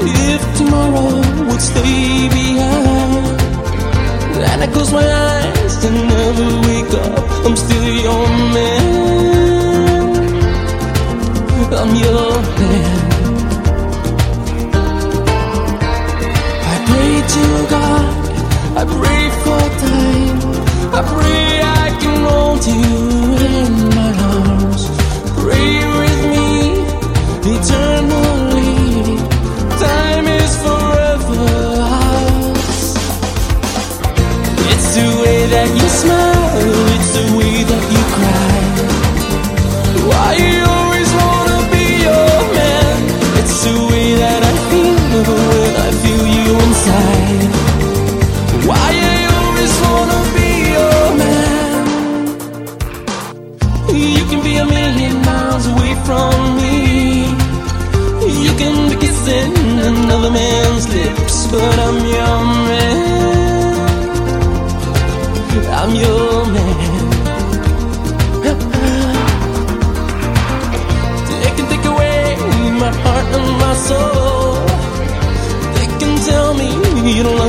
if tomorrow would stay behind. And I close my eyes and never wake up, I'm still your man. I'm your man. I pray to God, I pray for time, I pray I can hold you in my arms. Pray with me eternally, time is forever ours. It's the way that you smile, it's the way that you cry. Why you always wanna be your man? It's the way that I feel when I feel you inside. Why I always wanna be your man? You can be a million miles away from me, you can be kissing another man's lips, but I'm your man. I'm your man. They can take away my heart and my soul. They can tell me you don't love